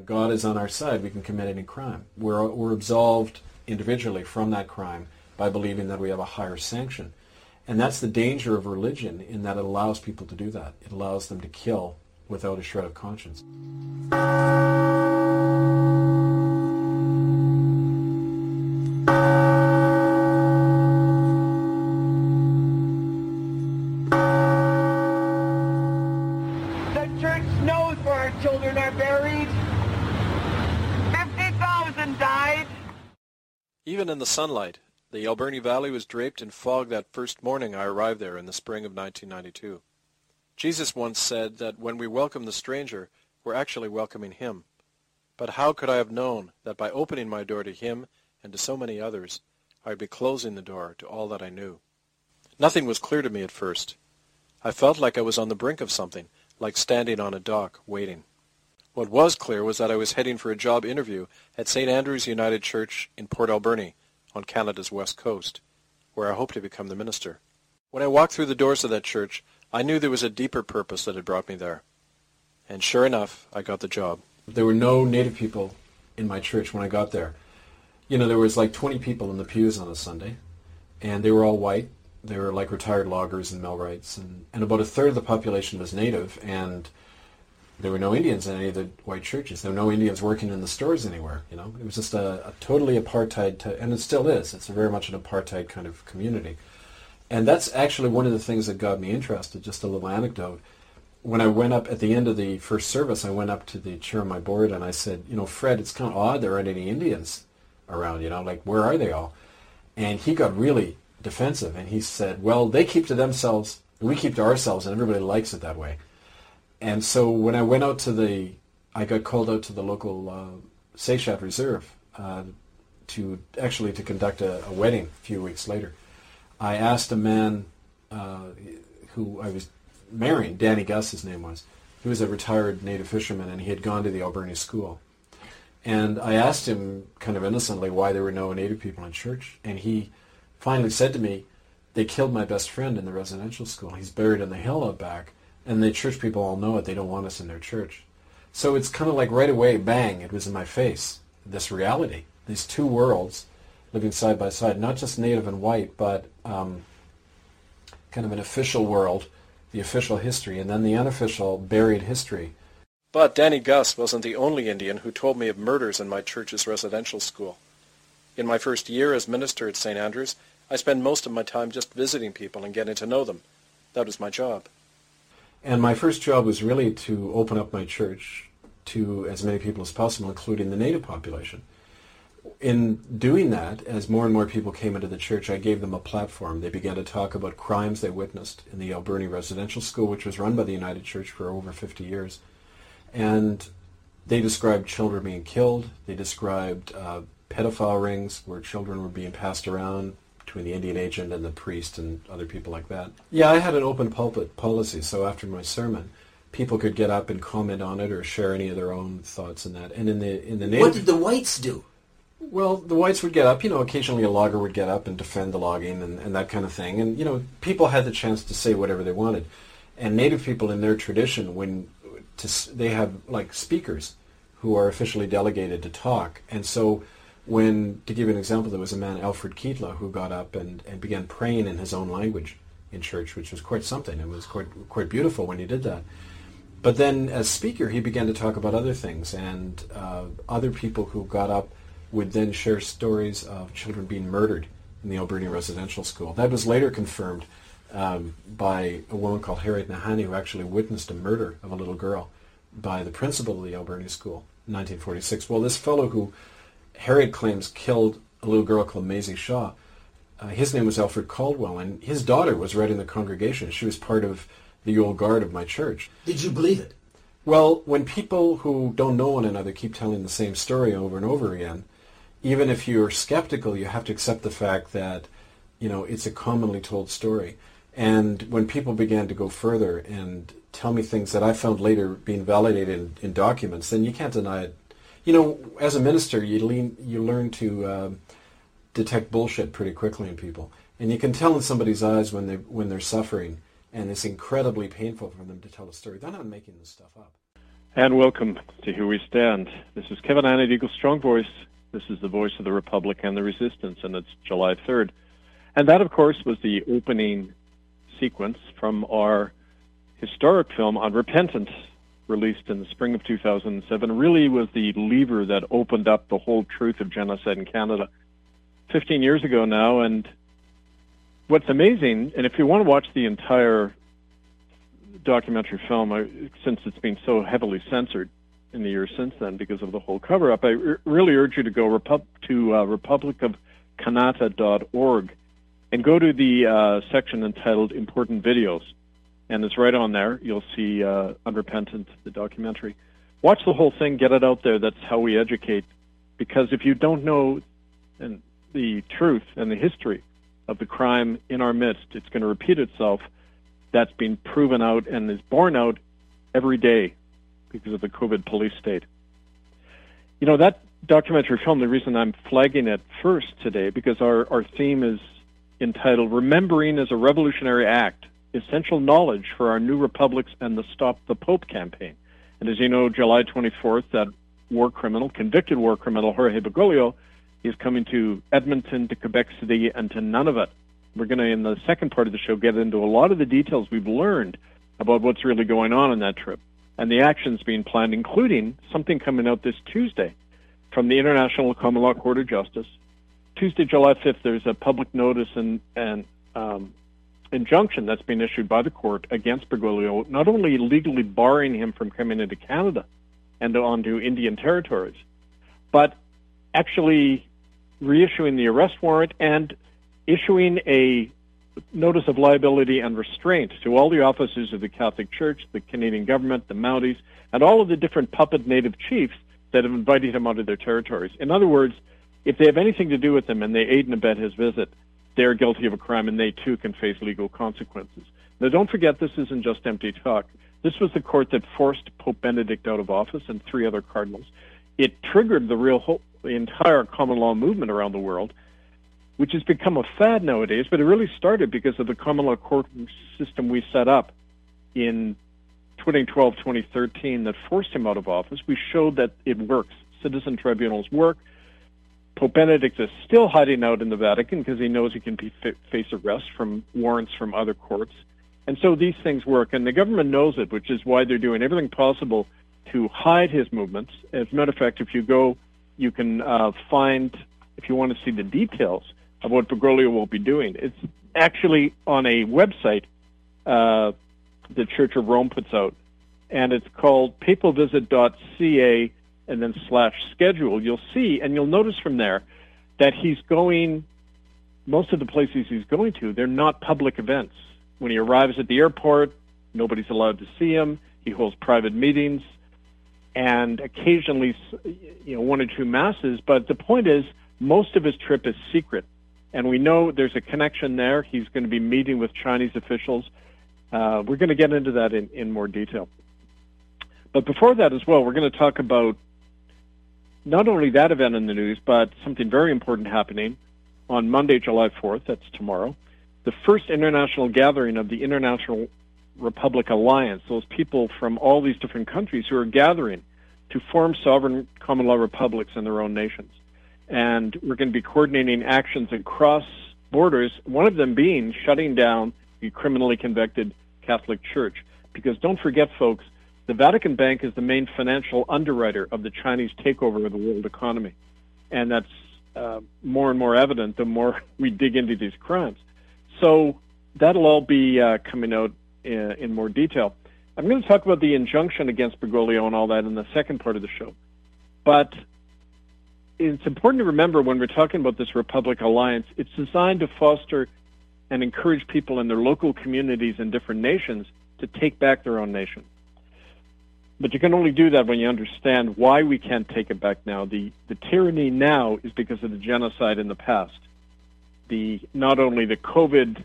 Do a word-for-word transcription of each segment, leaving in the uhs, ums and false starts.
God is on our side, we can commit any crime. We're, we're absolved individually from that crime by believing that we have a higher sanction. And that's the danger of religion, in that it allows people to do that. It allows them to kill without a shred of conscience. The church knows where our children are buried. fifty thousand died. Even in the sunlight, the Alberni Valley was draped in fog that first morning I arrived there in the spring of nineteen ninety-two. Jesus once said that when we welcome the stranger, we're actually welcoming him. But how could I have known that by opening my door to him and to so many others, I would be closing the door to all that I knew? Nothing was clear to me at first. I felt like I was on the brink of something, like standing on a dock, waiting. What was clear was that I was heading for a job interview at Saint Andrew's United Church in Port Alberni, on Canada's west coast, where I hoped to become the minister. When I walked through the doors of that church, I knew there was a deeper purpose that had brought me there. And sure enough, I got the job. There were no Native people in my church when I got there. You know, there was like twenty people in the pews on a Sunday, and they were all white. They were like retired loggers and millwrights, and, and about a third of the population was Native, and there were no Indians in any of the white churches. There were no Indians working in the stores anywhere, you know. It was just a, a totally apartheid, to, and it still is. It's a very much an apartheid kind of community. And that's actually one of the things that got me interested, just a little anecdote. When I went up at the end of the first service, I went up to the chair of my board and I said, you know, Fred, it's kind of odd there aren't any Indians around, you know, like, where are they all? And he got really defensive, and he said, well, they keep to themselves, we keep to ourselves, and everybody likes it that way. And so when I went out to the, I got called out to the local uh, Seychat Reserve uh, to actually to conduct a, a wedding a few weeks later. I asked a man uh, who I was marrying, Danny Gus his name was. He was a retired native fisherman, and he had gone to the Alberni school. And I asked him kind of innocently why there were no Native people in church. And he finally said to me, they killed my best friend in the residential school. He's buried in the hill out back. And the church people all know it. They don't want us in their church. So it's kind of like right away, bang, it was in my face, this reality, these two worlds living side by side, not just Native and white, but um, kind of an official world, the official history, and then the unofficial buried history. But Danny Gus wasn't the only Indian who told me of murders in my church's residential school. In my first year as minister at Saint Andrew's, I spent most of my time just visiting people and getting to know them. That was my job. And my first job was really to open up my church to as many people as possible, including the Native population. In doing that, as more and more people came into the church, I gave them a platform. They began to talk about crimes they witnessed in the Alberni Residential School, which was run by the United Church for over fifty years. And they described children being killed. They described uh, pedophile rings where children were being passed around between the Indian agent and the priest and other people like that. Yeah, I had an open pulpit policy, so after my sermon, people could get up and comment on it or share any of their own thoughts in that. And in the in the Native, what did the whites do? Well, the whites would get up, you know, occasionally a logger would get up and defend the logging and, and that kind of thing. And, you know, people had the chance to say whatever they wanted. And Native people in their tradition, when to, they have, like, speakers who are officially delegated to talk. And so when, to give you an example, there was a man, Alfred Kietla, who got up and, and began praying in his own language in church, which was quite something. It was quite quite beautiful when he did that. But then as speaker, he began to talk about other things, and uh, other people who got up would then share stories of children being murdered in the Alberni Residential School. That was later confirmed um, by a woman called Harriet Nahani, who actually witnessed a murder of a little girl by the principal of the Alberni School in nineteen forty-six. Well, this fellow who Harriet claims killed a little girl called Maisie Shaw, uh, his name was Alfred Caldwell, and his daughter was right in the congregation. She was part of the old guard of my church. Did you believe it? Well, when people who don't know one another keep telling the same story over and over again, even if you're skeptical, you have to accept the fact that, you know, it's a commonly told story. And when people began to go further and tell me things that I found later being validated in, in documents, then you can't deny it. You know, as a minister, you, lean, you learn to um, detect bullshit pretty quickly in people. And you can tell in somebody's eyes when, they, when they're suffering, and it's incredibly painful for them to tell a story. They're not making this stuff up. And welcome to Here We Stand. This is Kevin Annett, Eagle Strong Voice. This is the voice of the Republic and the Resistance, and it's July third. And that, of course, was the opening sequence from our historic film Unrepentant, released in the spring of two thousand seven. Really was the lever that opened up the whole truth of genocide in Canada fifteen years ago now. And what's amazing, and if you want to watch the entire documentary film, I, since it's been so heavily censored in the years since then because of the whole cover-up, I r- really urge you to go Repu- to uh, republic of kanata dot org and go to the uh, section entitled Important Videos. And it's right on there. You'll see uh, Unrepentant, the documentary. Watch the whole thing, get it out there. That's how we educate. Because if you don't know and the truth and the history of the crime in our midst, it's going to repeat itself. That's been proven out and is borne out every day because of the COVID police state. You know, that documentary film, the reason I'm flagging it first today, because our, our theme is entitled Remembering as a Revolutionary Act, Essential Knowledge for Our New Republics and the Stop the Pope campaign. And as you know, July twenty-fourth, that war criminal, convicted war criminal, Jorge Bergoglio, is coming to Edmonton, to Quebec City, and to Nunavut. We're going to, in the second part of the show, get into a lot of the details we've learned about what's really going on in that trip and the actions being planned, including something coming out this Tuesday from the International Common Law Court of Justice. Tuesday, July fifth, there's a public notice and, and um, injunction that's been issued by the court against Bergoglio, not only legally barring him from coming into Canada and onto Indian territories, but actually reissuing the arrest warrant and issuing a notice of liability and restraint to all the officers of the Catholic Church, the Canadian government, the Mounties, and all of the different puppet native chiefs that have invited him onto their territories. In other words, if they have anything to do with him and they aid and abet his visit, they're guilty of a crime and they too can face legal consequences. Now, don't forget, this isn't just empty talk. This was the court that forced Pope Benedict out of office and three other cardinals. It triggered the real whole, the entire common law movement around the world, which has become a fad nowadays, but it really started because of the common law court system we set up in twenty twelve, twenty thirteen that forced him out of office. We showed that it works. Citizen tribunals work. Pope Benedict is still hiding out in the Vatican because he knows he can be, face arrest from warrants from other courts. And so these things work, and the government knows it, which is why they're doing everything possible to hide his movements. As a matter of fact, if you go, you can uh, find, if you want to see the details of what Bergoglio will be doing. It's actually on a website uh, the Church of Rome puts out, and it's called papal visit dot c a and then slash schedule. You'll see, and you'll notice from there that he's going, most of the places he's going to, they're not public events. When he arrives at the airport, nobody's allowed to see him. He holds private meetings and occasionally, you know, one or two masses. But the point is, most of his trip is secret. And we know there's a connection there. He's going to be meeting with Chinese officials. Uh, we're going to get into that in, in more detail. But before that as well, we're going to talk about not only that event in the news, but something very important happening on Monday, July fourth, that's tomorrow, the first international gathering of the International Republic Alliance, those people from all these different countries who are gathering to form sovereign common law republics in their own nations. And we're going to be coordinating actions across borders, one of them being shutting down the criminally convicted Catholic Church. Because don't forget, folks, the Vatican Bank is the main financial underwriter of the Chinese takeover of the world economy. And that's uh, more and more evident the more we dig into these crimes. So that'll all be uh, coming out in, in more detail. I'm going to talk about the injunction against Bergoglio and all that in the second part of the show. But it's important to remember when we're talking about this Republic Alliance, it's designed to foster and encourage people in their local communities and different nations to take back their own nation. But you can only do that when you understand why we can't take it back now. The, the tyranny now is because of the genocide in the past. The, not only the COVID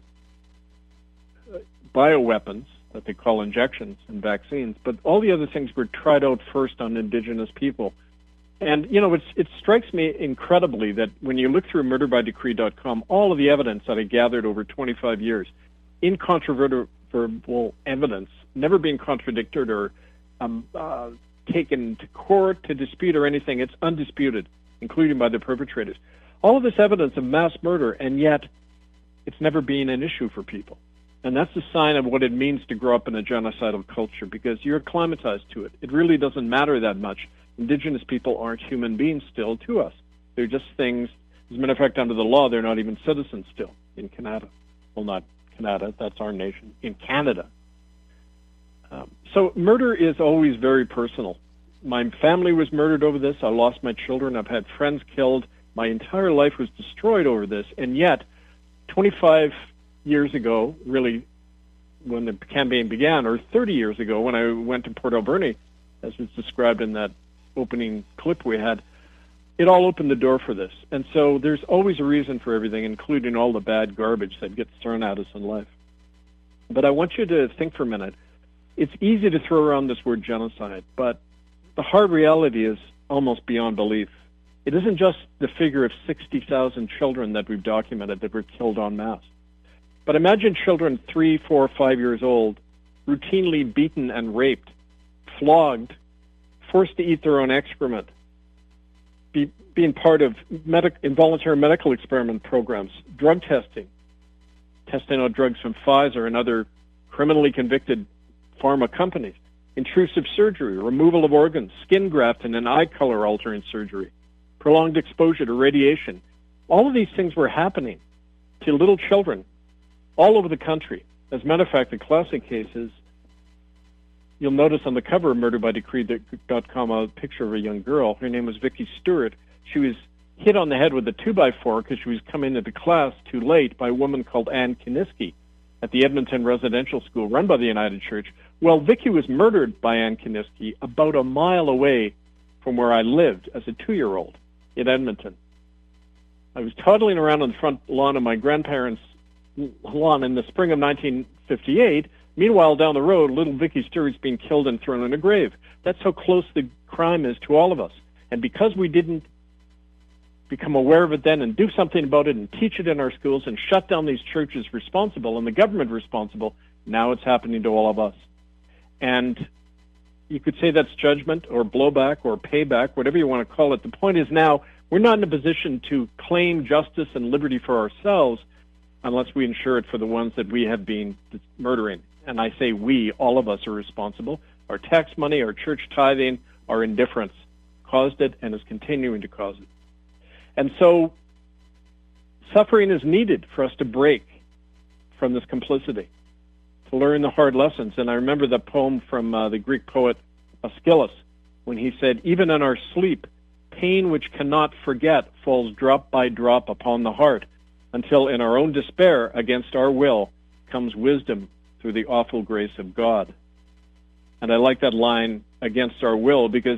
bioweapons that they call injections and vaccines, but all the other things were tried out first on indigenous people. And, you know, it's, it strikes me incredibly that when you look through murder by decree dot com, all of the evidence that I gathered over twenty-five years, incontrovertible evidence, never being contradicted or um, uh, taken to court to dispute or anything. It's undisputed, including by the perpetrators. All of this evidence of mass murder, and yet it's never been an issue for people. And that's a sign of what it means to grow up in a genocidal culture, because you're acclimatized to it. It really doesn't matter that much. Indigenous people aren't human beings still to us. They're just things. As a matter of fact, under the law, they're not even citizens still in Canada. Well, not Canada, that's our nation. In Canada. Um, so murder is always very personal. My family was murdered over this. I lost my children. I've had friends killed. My entire life was destroyed over this. And yet, twenty-five years ago, really, when the campaign began, or thirty years ago, when I went to Port Alberni, as was described in that opening clip we had, it all opened the door for this. And so there's always a reason for everything, including all the bad garbage that gets thrown at us in life. But I want you to think for a minute. It's easy to throw around this word genocide, but the hard reality is almost beyond belief. It isn't just the figure of sixty thousand children that we've documented that were killed en masse. But imagine children three, four, five years old, routinely beaten and raped, flogged, forced to eat their own excrement, be, being part of medic, involuntary medical experiment programs, drug testing, testing out drugs from Pfizer and other criminally convicted pharma companies, intrusive surgery, removal of organs, skin grafting and eye color altering surgery, prolonged exposure to radiation. All of these things were happening to little children all over the country. As a matter of fact, the classic case is, you'll notice on the cover of murder by decree dot com a picture of a young girl. Her name was Vicky Stewart. She was hit on the head with a two by four because she was coming into class too late by a woman called Ann Kiniski at the Edmonton Residential School run by the United Church. Well, Vicky was murdered by Ann Kiniski about a mile away from where I lived as a two-year-old in Edmonton. I was toddling around on the front lawn of my grandparents' lawn in the spring of nineteen fifty-eight. Meanwhile, down the road, little Vicky Stewart's being killed and thrown in a grave. That's how close the crime is to all of us. And because we didn't become aware of it then and do something about it and teach it in our schools and shut down these churches responsible and the government responsible, now it's happening to all of us. And you could say that's judgment or blowback or payback, whatever you want to call it. The point is now we're not in a position to claim justice and liberty for ourselves unless we ensure it for the ones that we have been murdering. And I say we, all of us are responsible. Our tax money, our church tithing, our indifference caused it and is continuing to cause it. And so suffering is needed for us to break from this complicity, to learn the hard lessons. And I remember the poem from uh, the Greek poet Aeschylus when he said, even in our sleep, pain which cannot forget falls drop by drop upon the heart, until in our own despair, against our will, comes wisdom through the awful grace of God. And I like that line, against our will, because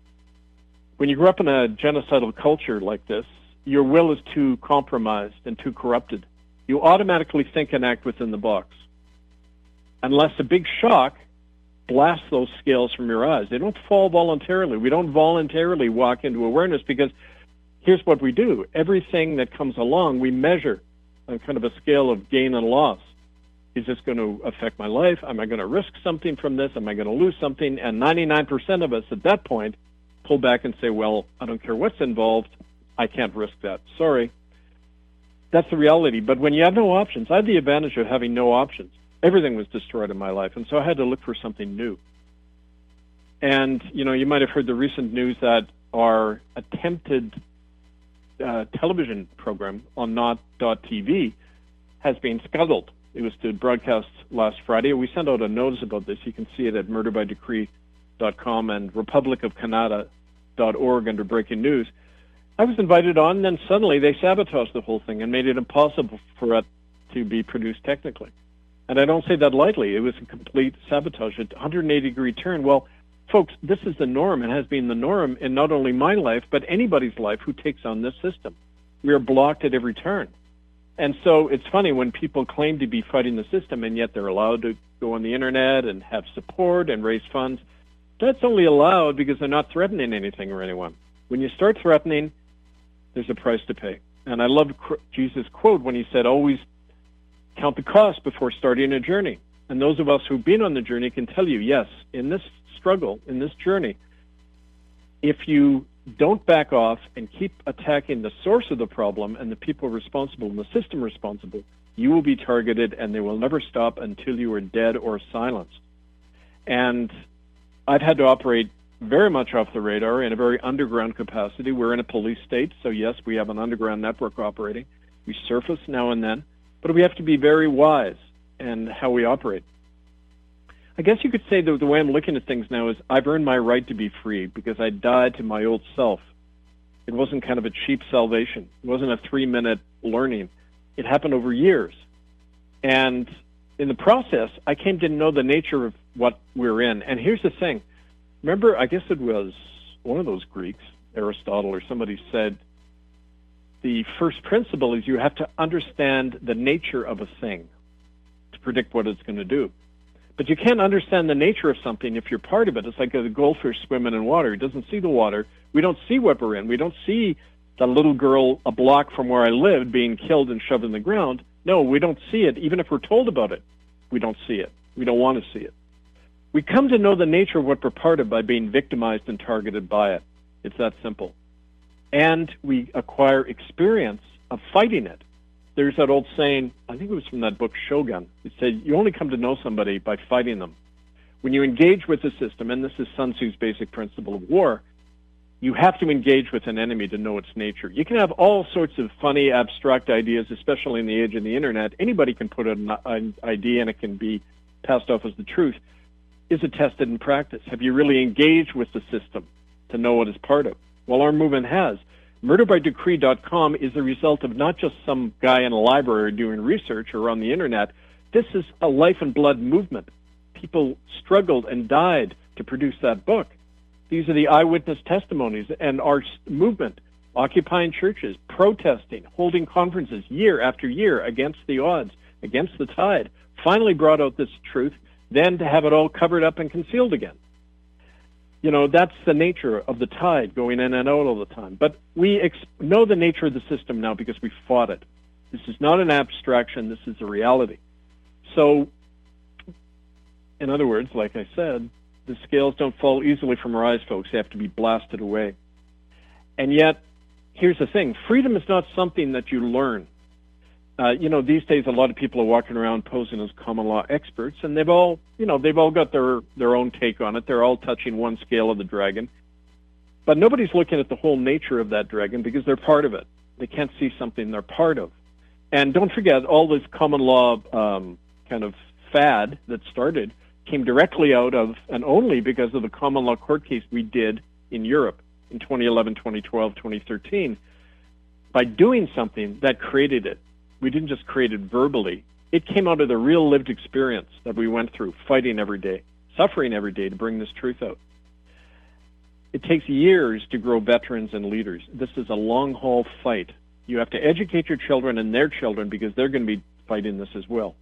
when you grow up in a genocidal culture like this, your will is too compromised and too corrupted. You automatically think and act within the box. Unless a big shock blasts those scales from your eyes. They don't fall voluntarily. We don't voluntarily walk into awareness because here's what we do. Everything that comes along, we measure on kind of a scale of gain and loss. Is this going to affect my life? Am I going to risk something from this? Am I going to lose something? And ninety-nine percent of us at that point pull back and say, well, I don't care what's involved. I can't risk that. Sorry. That's the reality. But when you have no options, I had the advantage of having no options. Everything was destroyed in my life, and so I had to look for something new. And, you know, you might have heard the recent news that our attempted uh, television program on not dot T V has been scuttled. It was to broadcast last Friday. We sent out a notice about this. You can see it at murder by decree dot com and republic of canada dot org under breaking news. I was invited on, and then suddenly they sabotaged the whole thing and made it impossible for it to be produced technically. And I don't say that lightly. It was a complete sabotage, a one hundred eighty degree turn. Well, folks, this is the norm and has been the norm in not only my life, but anybody's life who takes on this system. We are blocked at every turn. And so it's funny when people claim to be fighting the system, and yet they're allowed to go on the internet and have support and raise funds. That's only allowed because they're not threatening anything or anyone. When you start threatening, there's a price to pay. And I love Jesus' quote when he said, always count the cost before starting a journey. And those of us who've been on the journey can tell you, yes, in this struggle, in this journey, if you don't back off and keep attacking the source of the problem and the people responsible and the system responsible, you will be targeted, and they will never stop until you are dead or silenced. And I've had to operate very much off the radar in a very underground capacity. We're in a police state, so yes, we have an underground network operating. We surface now and then, but we have to be very wise in how we operate. I guess you could say that the way I'm looking at things now is I've earned my right to be free because I died to my old self. It wasn't kind of a cheap salvation. It wasn't a three-minute learning. It happened over years. And in the process, I came to know the nature of what we're in. And here's the thing. Remember, I guess it was one of those Greeks, Aristotle or somebody, said the first principle is you have to understand the nature of a thing to predict what it's going to do. But you can't understand the nature of something if you're part of it. It's like a goldfish swimming in water. It doesn't see the water. We don't see what we're in. We don't see the little girl a block from where I lived being killed and shoved in the ground. No, we don't see it. Even if we're told about it, we don't see it. We don't want to see it. We come to know the nature of what we're part of by being victimized and targeted by it. It's that simple. And we acquire experience of fighting it. There's that old saying, I think it was from that book Shogun. It said, you only come to know somebody by fighting them. When you engage with the system, and this is Sun Tzu's basic principle of war, you have to engage with an enemy to know its nature. You can have all sorts of funny, abstract ideas, especially in the age of the Internet. Anybody can put an, an idea and it can be passed off as the truth. Is it tested in practice? Have you really engaged with the system to know what it's part of? Well, our movement has. murder by decree dot com is the result of not just some guy in a library doing research or on the Internet. This is a life and blood movement. People struggled and died to produce that book. These are the eyewitness testimonies and our movement, occupying churches, protesting, holding conferences year after year against the odds, against the tide, finally brought out this truth, then to have it all covered up and concealed again. You know, that's the nature of the tide going in and out all the time. But we ex- know the nature of the system now because we fought it. This is not an abstraction. This is a reality. So, in other words, like I said, the scales don't fall easily from our eyes, folks. They have to be blasted away. And yet, here's the thing. Freedom is not something that you learn. Uh, you know, these days a lot of people are walking around posing as common law experts, and they've all, you know, they've all got their, their own take on it. They're all touching one scale of the dragon. But nobody's looking at the whole nature of that dragon because they're part of it. They can't see something they're part of. And don't forget, all this common law um, kind of fad that started came directly out of, and only because of the common law court case we did in Europe in twenty eleven, twenty twelve, twenty thirteen. By doing something, that created it. We didn't just create it verbally. It came out of the real lived experience that we went through, fighting every day, suffering every day to bring this truth out. It takes years to grow veterans and leaders. This is a long-haul fight. You have to educate your children and their children because they're going to be fighting this as well.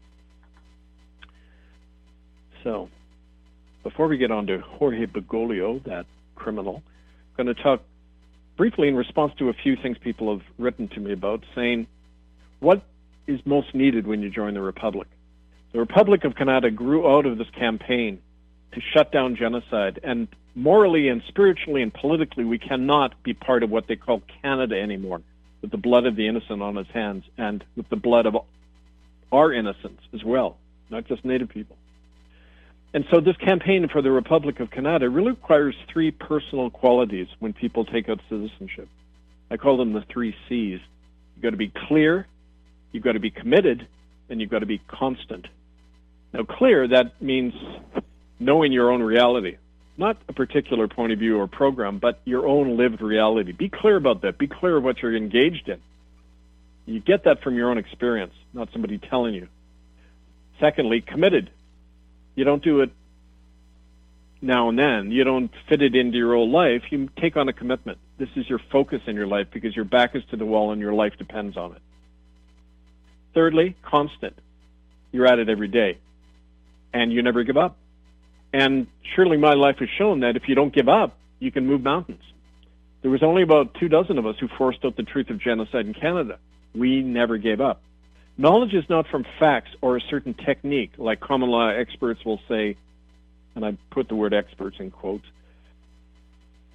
So, before we get on to Jorge Bergoglio, that criminal, I'm going to talk briefly in response to a few things people have written to me about, saying, what is most needed when you join the Republic? The Republic of Canada grew out of this campaign to shut down genocide, and morally and spiritually and politically, we cannot be part of what they call Canada anymore, with the blood of the innocent on its hands and with the blood of our innocents as well, not just Native people. And so this campaign for the Republic of Canada really requires three personal qualities when people take out citizenship. I call them the three C's. You've got to be clear, you've got to be committed, and you've got to be constant. Now, clear, that means knowing your own reality, not a particular point of view or program, but your own lived reality. Be clear about that. Be clear of what you're engaged in. You get that from your own experience, not somebody telling you. Secondly, committed. You don't do it now and then. You don't fit it into your old life. You take on a commitment. This is your focus in your life because your back is to the wall and your life depends on it. Thirdly, constant. You're at it every day, and you never give up. And surely my life has shown that if you don't give up, you can move mountains. There was only about two dozen of us who forced out the truth of genocide in Canada. We never gave up. Knowledge is not from facts or a certain technique, like common law experts will say, and I put the word experts in quotes.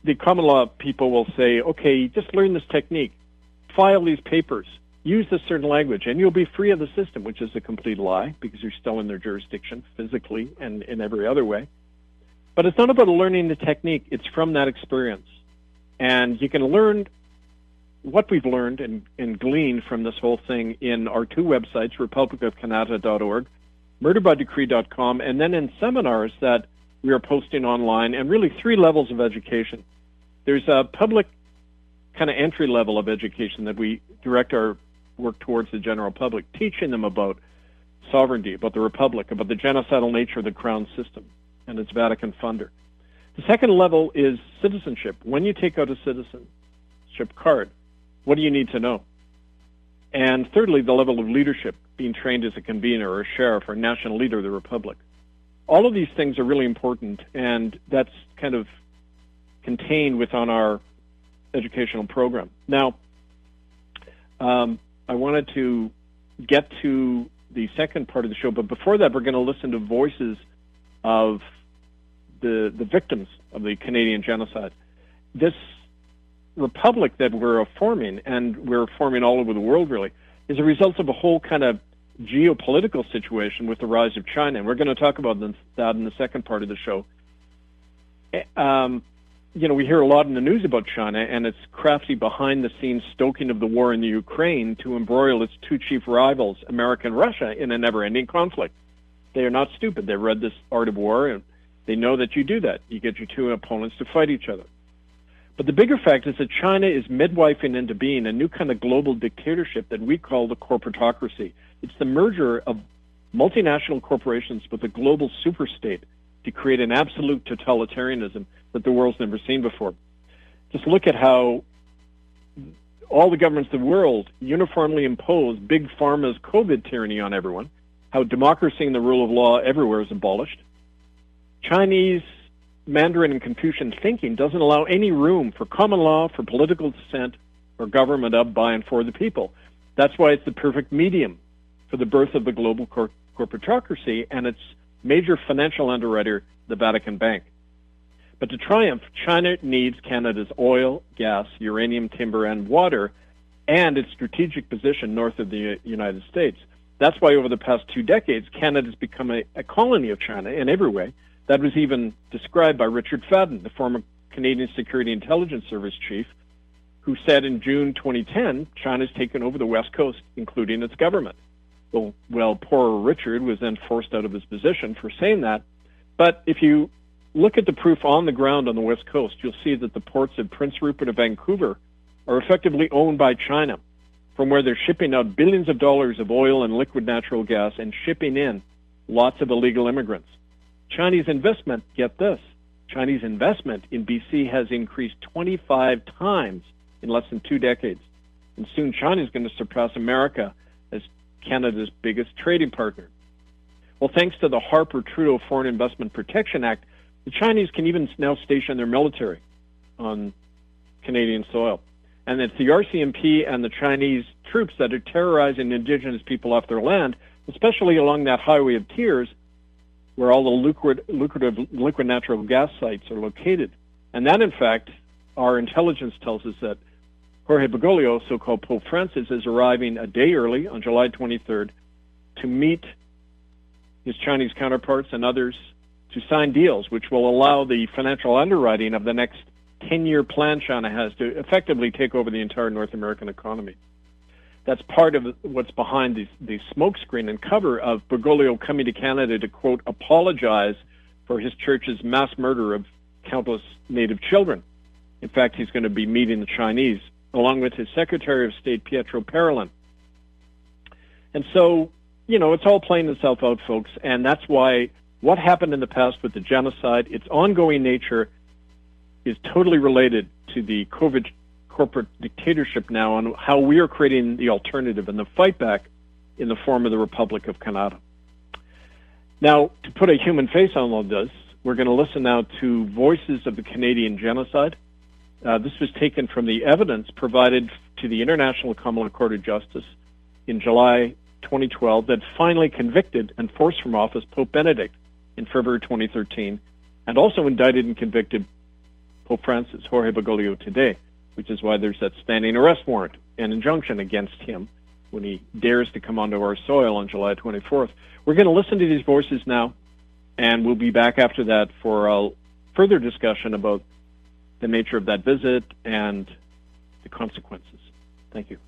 the common law people will say, okay, just learn this technique, file these papers, use this certain language, and you'll be free of the system, which is a complete lie because you're still in their jurisdiction physically and in every other way. But it's not about learning the technique. It's from that experience. And you can learn what we've learned and, and gleaned from this whole thing in our two websites, republic of canada dot org, murder by decree dot com, and then in seminars that we are posting online, and really three levels of education. There's a public kind of entry level of education that we direct our work towards the general public, teaching them about sovereignty, about the republic, about the genocidal nature of the crown system and its Vatican funder. The second level is citizenship. When you take out a citizenship card, what do you need to know? And thirdly, the level of leadership, being trained as a convener or a sheriff or national leader of the republic. All of these things are really important, and that's kind of contained within our educational program. Now, um, I wanted to get to the second part of the show, but before that, we're going to listen to voices of the the victims of the Canadian genocide. This republic that we're forming, and we're forming all over the world really, is a result of a whole kind of geopolitical situation with the rise of China, and we're going to talk about that in the second part of the show. Um, you know, we hear a lot in the news about China and its crafty behind-the-scenes stoking of the war in the Ukraine to embroil its two chief rivals, America and Russia, in a never-ending conflict. They are not stupid. They read this Art of War, and they know that you do that. You get your two opponents to fight each other. But the bigger fact is that China is midwifing into being a new kind of global dictatorship that we call the corporatocracy. It's the merger of multinational corporations with a global superstate to create an absolute totalitarianism that the world's never seen before. Just look at how all the governments of the world uniformly impose big pharma's COVID tyranny on everyone, how democracy and the rule of law everywhere is abolished. Chinese Mandarin and Confucian thinking doesn't allow any room for common law, for political dissent, or government of, by, and for the people. That's why it's the perfect medium for the birth of the global cor- corporatocracy and its major financial underwriter, the Vatican Bank. But to triumph, China needs Canada's oil, gas, uranium, timber, and water, and its strategic position north of the United States. That's why over the past two decades, Canada's become a, a colony of China in every way. That was even described by Richard Fadden, the former Canadian Security Intelligence Service chief, who said in June twenty ten, China's taken over the West Coast, including its government. Well, well, poor Richard was then forced out of his position for saying that. But if you look at the proof on the ground on the West Coast, you'll see that the ports of Prince Rupert and Vancouver are effectively owned by China, from where they're shipping out billions of dollars of oil and liquid natural gas and shipping in lots of illegal immigrants. Chinese investment, get this, Chinese investment in B C has increased twenty-five times in less than two decades. And soon China is going to surpass America as Canada's biggest trading partner. Well, thanks to the Harper-Trudeau Foreign Investment Protection Act, the Chinese can even now station their military on Canadian soil. And it's the R C M P and the Chinese troops that are terrorizing Indigenous people off their land, especially along that highway of tears, where all the lucrative, lucrative liquid natural gas sites are located. And that, in fact, our intelligence tells us that Jorge Bergoglio, so-called Pope Francis, is arriving a day early on July twenty-third to meet his Chinese counterparts and others to sign deals which will allow the financial underwriting of the next ten-year plan China has to effectively take over the entire North American economy. That's part of what's behind the, the smokescreen and cover of Bergoglio coming to Canada to, quote, apologize for his church's mass murder of countless Native children. In fact, he's going to be meeting the Chinese, along with his Secretary of State, Pietro Parolin. And so, you know, it's all playing itself out, folks, and that's why what happened in the past with the genocide, its ongoing nature, is totally related to the COVID corporate dictatorship now and how we are creating the alternative and the fight back in the form of the Republic of Canada. Now, to put a human face on all this, we're going to listen now to Voices of the Canadian Genocide. Uh, this was taken from the evidence provided to the International Common Court of Justice in July twenty twelve that finally convicted and forced from office Pope Benedict in February twenty thirteen, and also indicted and convicted Pope Francis, Jorge Bergoglio, today, which is why there's that standing arrest warrant and injunction against him when he dares to come onto our soil on July twenty-fourth. We're going to listen to these voices now, and we'll be back after that for a further discussion about the nature of that visit and the consequences. Thank you.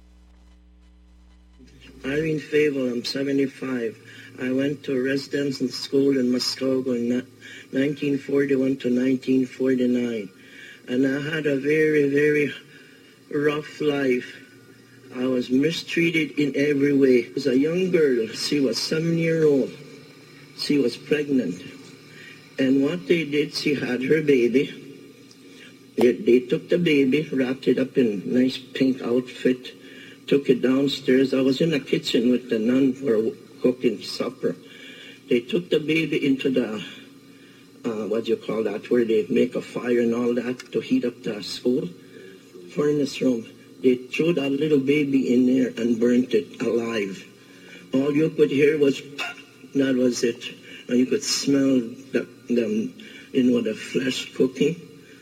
Irene Fable, I'm seventy-five. I went to a residential school in Muskogee in nineteen forty-one to nineteen forty-nine. And I had a very, very rough life. I was mistreated in every way. I was a young girl. She was seven years old. She was pregnant. And what they did, she had her baby. They, they took the baby, wrapped it up in a nice pink outfit, took it downstairs. I was in the kitchen with the nun for cooking supper. They took the baby into the, uh, what do you call that, where they make a fire and all that to heat up the school furnace room. They threw that little baby in there and burnt it alive. All you could hear was, that was it. And you could smell the, the you know, the flesh cooking.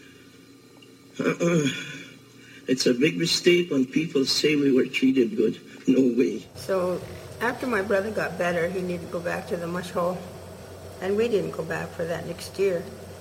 Uh-uh. It's a big mistake when people say we were treated good. No way. So after my brother got better, he needed to go back to the mush hole. And we didn't go back for that next year.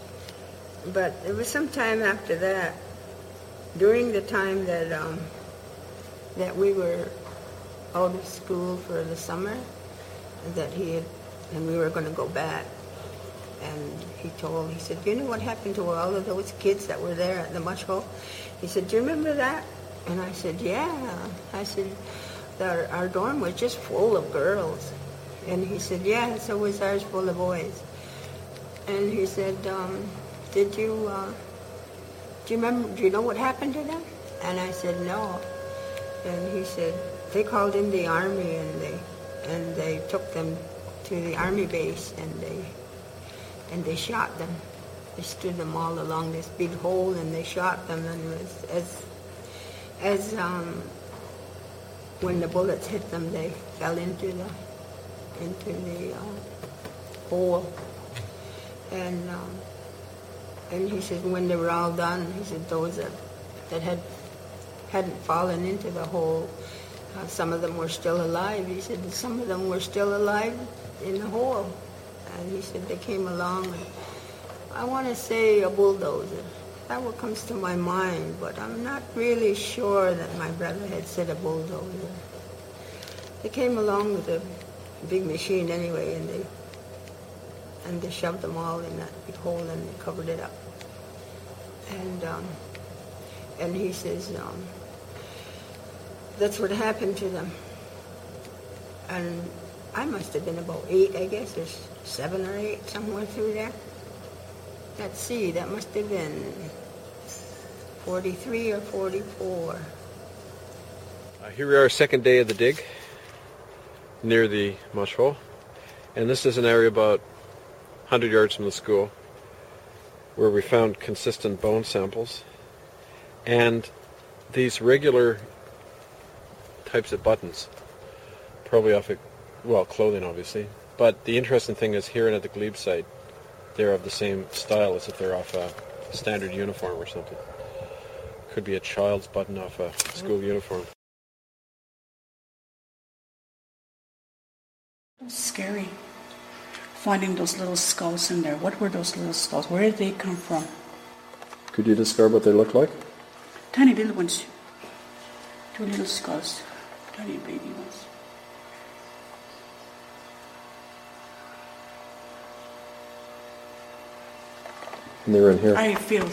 But it was some time after that, during the time that um, that we were out of school for the summer, that he had, and we were going to go back. And he told, he said, you know what happened to all of those kids that were there at the mush hole? He said, do you remember that? And I said, yeah. I said, our, our dorm was just full of girls. And he said, yeah, so was ours full of boys. And he said, um, did you, uh, do you remember, do you know what happened to them? And I said, no. And he said, they called in the army and they, and they took them to the army base and they, and they shot them. They stood them all along this big hole and they shot them, and it was as, as um, when the bullets hit them, they fell into the, into the uh, hole. And um, and he said when they were all done, he said those that, that had, hadn't fallen into the hole, uh, some of them were still alive. He said some of them were still alive in the hole. And he said they came along, and I want to say a bulldozer. That's what comes to my mind, but I'm not really sure that my brother had said a bulldozer. They came along with a big machine anyway, and they and they shoved them all in that big hole and they covered it up. And um, and he says um, that's what happened to them. And I must have been about eight, I guess, or seven or eight, somewhere through there. Let's see, that must have been forty-three or forty-four. Uh, here we are, second day of the dig, near the mush hole. And this is an area about one hundred yards from the school where we found consistent bone samples and these regular types of buttons, probably off of, well, clothing obviously. But the interesting thing is here at the Glebe site, they're of the same style as if they're off a standard uniform or something. Could be a child's button off a school uniform. It was scary, finding those little skulls in there. What were those little skulls? Where did they come from? Could you describe what they look like? Tiny little ones. Two little skulls. Tiny baby ones. And they were in here. I feel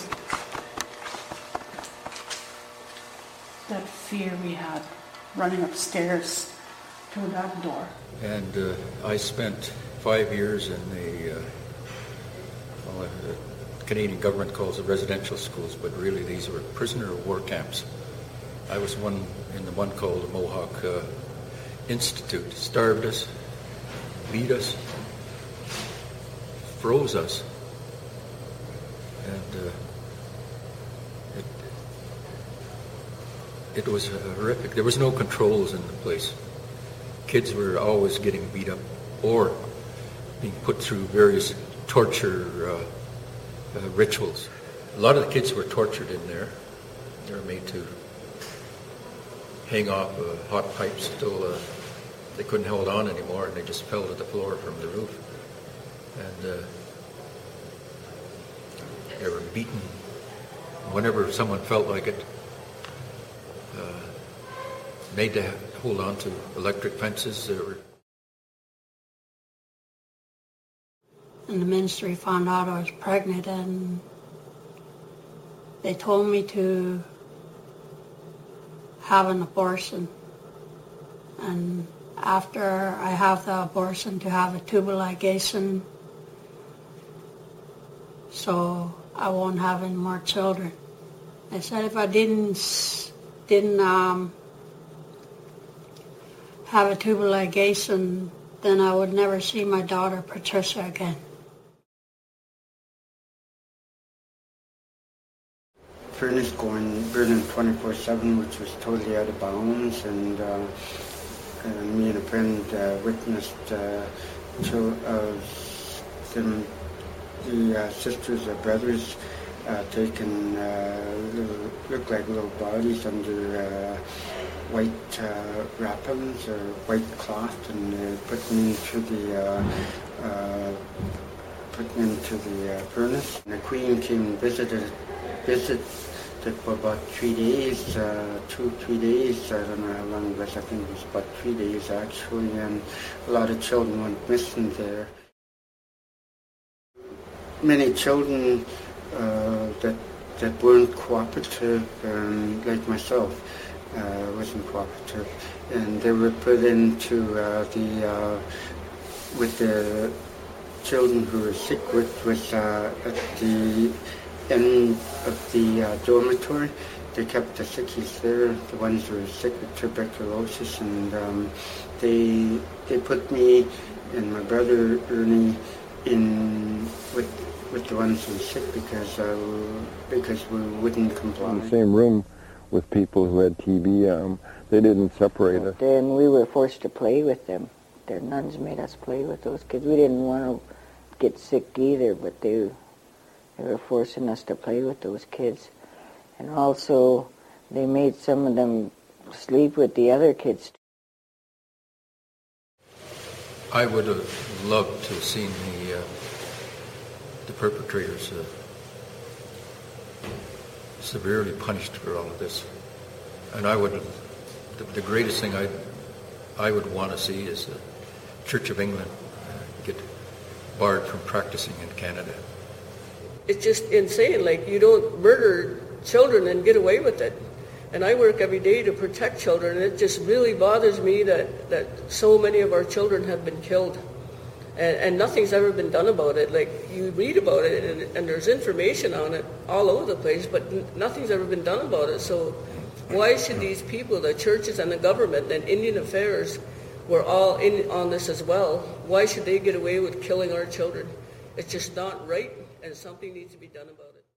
that fear we had running upstairs to that door. And uh, I spent five years in the, uh, well, the Canadian government calls it residential schools, but really these were prisoner of war camps. I was one in the one called the Mohawk uh, Institute. Starved us, beat us, froze us. And uh, it, it was horrific. There was no controls in the place. Kids were always getting beat up or being put through various torture uh, uh, rituals. A lot of the kids were tortured in there. They were made to hang off uh, hot pipes till uh, they couldn't hold on anymore, and they just fell to the floor from the roof. And uh, they were beaten whenever someone felt like it. Uh, made to hold on to electric fences. That were And the ministry found out I was pregnant, and they told me to have an abortion. And after I have the abortion, to have a tubal ligation, so I won't have any more children. They said if I didn't didn't um, have a tubal ligation, then I would never see my daughter Patricia again. Furnace going burning twenty-four seven, which was totally out of bounds, and uh, uh, me and a friend uh, witnessed uh, two of them, the uh, sisters or brothers uh, taking uh, little, look like little bodies under uh, white uh, wrappings or white cloth, and uh, put them into the uh, uh, put them into the uh, furnace. And the Queen came and visited visited for about three days, uh, two, three days, I don't know how long it was, I think it was about three days actually, and a lot of children went missing there. Many children uh, that that weren't cooperative, um, like myself, uh, wasn't cooperative, and they were put into uh, the, uh, with the children who were sick, which was uh, at the end of the uh, dormitory. They kept the sickies there, the ones who were sick with tuberculosis, and um, they they put me and my brother Ernie in with with the ones who were sick because uh, because we wouldn't comply. In the same room with people who had T B, um, they didn't separate us. Then we were forced to play with them. Their nuns made us play with those kids. We didn't want to get sick either, but they. They were forcing us to play with those kids. And also, they made some of them sleep with the other kids. I would have loved to have seen the, uh, the perpetrators uh, severely punished for all of this. And I would, the, the greatest thing I'd, I would want to see is the Church of England uh, get barred from practicing in Canada. It's just insane. Like, you don't murder children and get away with it. And I work every day to protect children, and it just really bothers me that, that so many of our children have been killed. And, and nothing's ever been done about it. Like, you read about it, and, and there's information on it all over the place, but n- nothing's ever been done about it. So why should these people, the churches and the government and Indian Affairs, were all in on this as well, why should they get away with killing our children? It's just not right. And something needs to be done about it.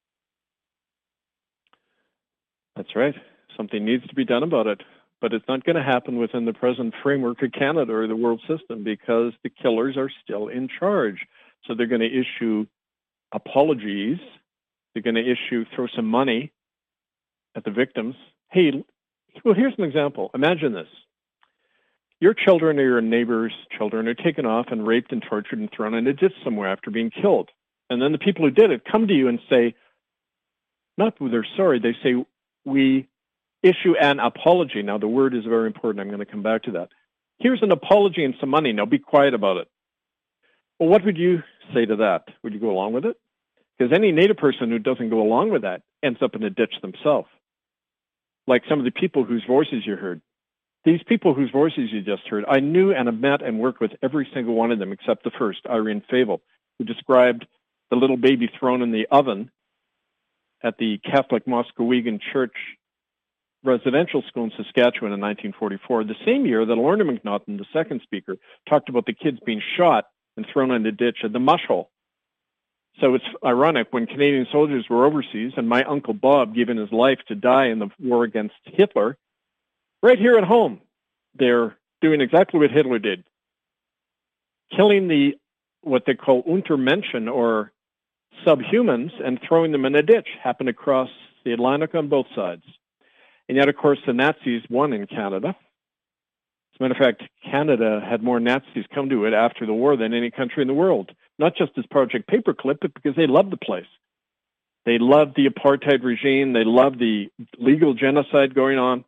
That's right. Something needs to be done about it. But it's not going to happen within the present framework of Canada or the world system because the killers are still in charge. So they're going to issue apologies. They're going to issue, throw some money at the victims. Hey, well, here's an example. Imagine this. Your children or your neighbor's children are taken off and raped and tortured and thrown in a ditch somewhere after being killed. And then the people who did it come to you and say, not that they're sorry, they say, we issue an apology. Now, the word is very important. I'm going to come back to that. Here's an apology and some money. Now, be quiet about it. Well, what would you say to that? Would you go along with it? Because any Native person who doesn't go along with that ends up in a ditch themselves. Like some of the people whose voices you heard. These people whose voices you just heard, I knew and have met and worked with every single one of them except the first, Irene Favel, who described the little baby thrown in the oven at the Catholic Muskegon Church residential school in Saskatchewan in nineteen forty-four, the same year that Lorna McNaughton, the second speaker, talked about the kids being shot and thrown in the ditch at the mush hole. So it's ironic, when Canadian soldiers were overseas and my Uncle Bob giving his life to die in the war against Hitler, right here at home, they're doing exactly what Hitler did, killing the what they call Untermenschen, or subhumans and throwing them in a ditch. Happened across the Atlantic on both sides. And yet, of course, the Nazis won in Canada. As a matter of fact, Canada had more Nazis come to it after the war than any country in the world, not just as Project Paperclip, but because they loved the place. They loved the apartheid regime. They loved the legal genocide going on.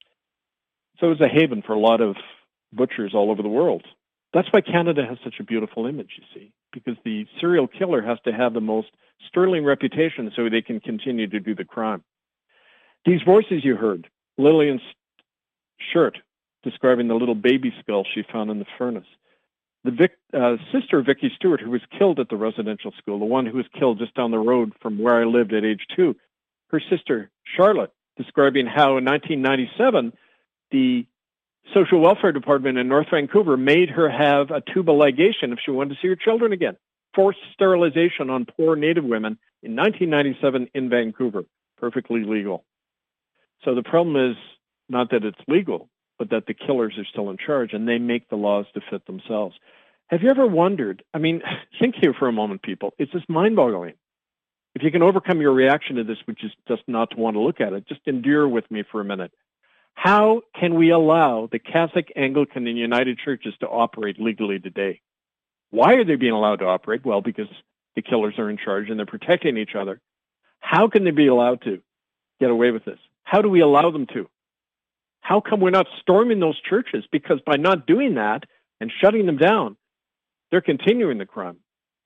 So it was a haven for a lot of butchers all over the world. That's why Canada has such a beautiful image, you see, because the serial killer has to have the most sterling reputation so they can continue to do the crime. These voices you heard, Lillian's shirt describing the little baby skull she found in the furnace. The Vic, uh, sister of Vicky Stewart, who was killed at the residential school, the one who was killed just down the road from where I lived at age two, her sister, Charlotte, describing how in nineteen ninety-seven, the social welfare department in North Vancouver made her have a tubal ligation if she wanted to see her children again. Forced sterilization on poor Native women in nineteen ninety-seven in Vancouver, perfectly legal. So the problem is not that it's legal, but that the killers are still in charge and they make the laws to fit themselves. Have you ever wondered, I mean, think here for a moment, people. It's just mind-boggling. If you can overcome your reaction to this, which is just not to want to look at it, just endure with me for a minute. How can we allow the Catholic, Anglican, and United Churches to operate legally today? Why are they being allowed to operate? Well, because the killers are in charge and they're protecting each other. How can they be allowed to get away with this? How do we allow them to? How come we're not storming those churches? Because by not doing that and shutting them down, they're continuing the crime,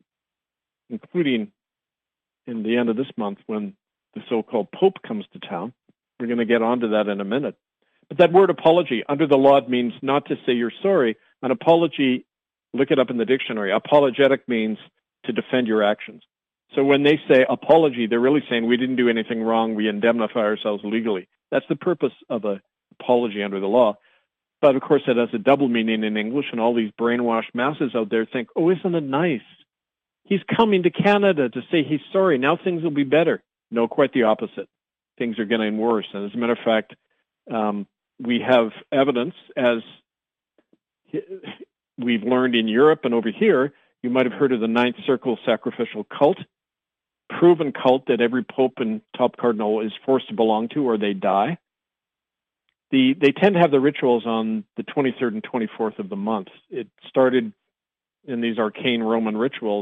including in the end of this month when the so-called Pope comes to town. We're going to get onto that in a minute. But that word apology under the law means not to say you're sorry. An apology, look it up in the dictionary. Apologetic means to defend your actions. So when they say apology, they're really saying we didn't do anything wrong. We indemnify ourselves legally. That's the purpose of a apology under the law. But of course, it has a double meaning in English, and all these brainwashed masses out there think, oh, isn't it nice? He's coming to Canada to say he's sorry. Now things will be better. No, quite the opposite. Things are getting worse. And as a matter of fact, um, we have evidence, as we've learned in Europe and over here. You might have heard of the Ninth Circle sacrificial cult, proven cult that every pope and top cardinal is forced to belong to or they die. The, they tend to have the rituals on the twenty-third and twenty-fourth of the month. It started in these arcane Roman rituals.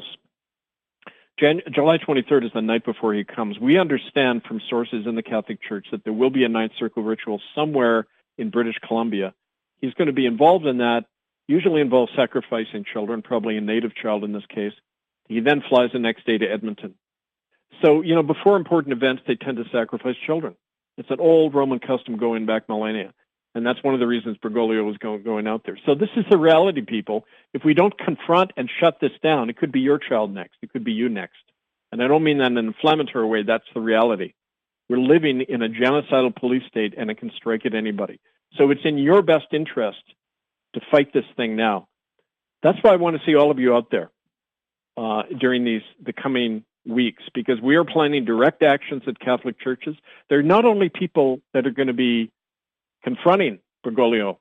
Jan- July twenty-third is the night before he comes. We understand from sources in the Catholic Church that there will be a Ninth Circle ritual somewhere in British Columbia. He's going to be involved in that, usually involves sacrificing children, probably a native child in this case. He then flies the next day to Edmonton. So, you know, before important events, they tend to sacrifice children. It's an old Roman custom going back millennia. And that's one of the reasons Bergoglio was go, going out there. So this is the reality, people. If we don't confront and shut this down, it could be your child next. It could be you next. And I don't mean that in an inflammatory way. That's the reality. We're living in a genocidal police state, and it can strike at anybody. So it's in your best interest to fight this thing now. That's why I want to see all of you out there uh, during these the coming weeks, because we are planning direct actions at Catholic churches. There are not only people that are going to be confronting Bergoglio